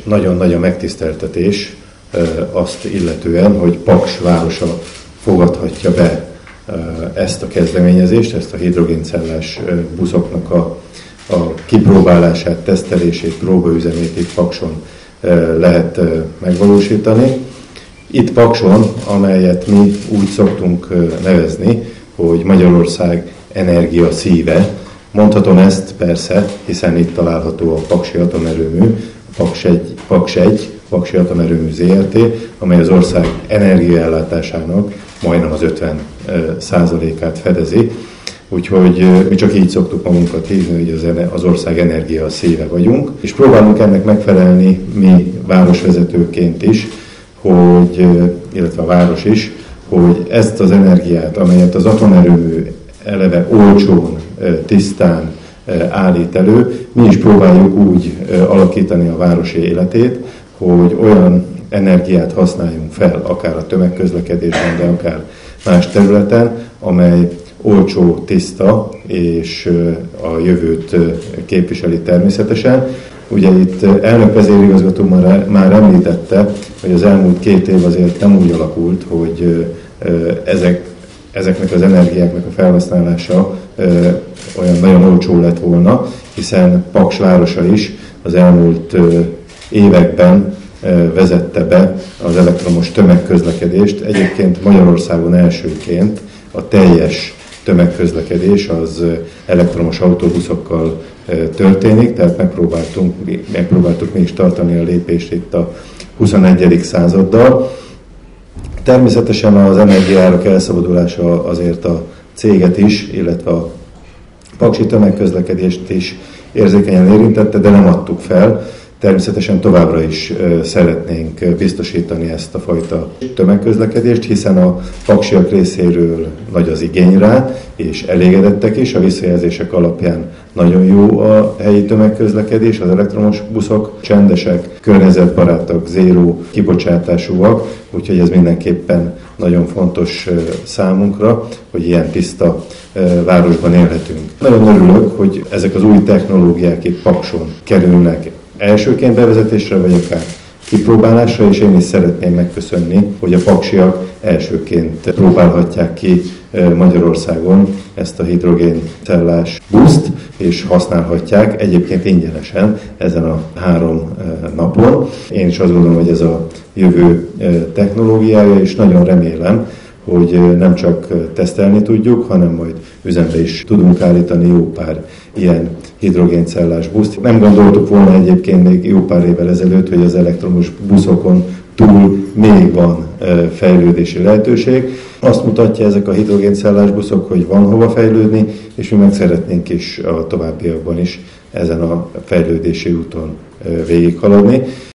nagyon nagy a megtiszteltetés azt illetően, hogy Paks városa fogadhatja be ezt a kezdeményezést, ezt a hidrogéncellás buszoknak a kipróbálását, tesztelését, próbaüzemét itt Pakson lehet megvalósítani. Itt Pakson, amelyet mi úgy szoktunk nevezni, hogy Magyarország energia szíve. Mondhatom ezt persze, hiszen itt található a Paksi Atomerőmű, Paksi Atomerőmű ZRT, amely az ország energiaellátásának majdnem az 50%-át fedezi. Úgyhogy mi csak így szoktuk magunkat hívni, hogy az ország energia szíve vagyunk, és próbálunk ennek megfelelni mi városvezetőként is, illetve a város is, hogy ezt az energiát, amelyet az atomerőmű eleve olcsón, tisztán állít elő, mi is próbáljuk úgy alakítani a városi életét, hogy olyan energiát használjunk fel, akár a tömegközlekedésben, de akár más területen, amely olcsó, tiszta és a jövőt képviseli természetesen. Ugye itt elnök vezérigazgató már említette, hogy az elmúlt 2 év azért nem úgy alakult, hogy ezeknek az energiáknak a felhasználása olyan nagyon olcsó lett volna, hiszen Paks városa is az elmúlt években vezette be az elektromos tömegközlekedést. Egyébként Magyarországon elsőként a teljes tömegközlekedés az elektromos autóbuszokkal történik, tehát megpróbáltuk mi is tartani a lépést itt a 21. századdal. Természetesen az energiaárak elszabadulása azért a céget is, illetve a paksi tömegközlekedést is érzékenyen érintette, de nem adtuk fel. Természetesen továbbra is szeretnénk biztosítani ezt a fajta tömegközlekedést, hiszen a paksiak részéről nagy az igény rá, és elégedettek is. A visszajelzések alapján nagyon jó a helyi tömegközlekedés, az elektromos buszok csendesek, környezetbarátak, zéró kibocsátásúak, úgyhogy ez mindenképpen nagyon fontos számunkra, hogy ilyen tiszta városban élhetünk. Nagyon örülök, hogy ezek az új technológiák itt Pakson kerülnek elsőként bevezetésre, vagy akár kipróbálásra, és én is szeretném megköszönni, hogy a paksiak elsőként próbálhatják ki Magyarországon ezt a hidrogéncellás buszt, és használhatják egyébként ingyenesen ezen a 3 napon. Én is azt gondolom, hogy ez a jövő technológiája, és nagyon remélem, hogy nem csak tesztelni tudjuk, hanem majd üzembe is tudunk állítani jó pár ilyen hidrogéncellás buszt. Nem gondoltuk volna egyébként még jó pár évvel ezelőtt, hogy az elektromos buszokon túl még van fejlődési lehetőség. Azt mutatja ezek a hidrogéncellás buszok, hogy van hova fejlődni, és mi meg szeretnénk is a továbbiakban is ezen a fejlődési úton végighaladni.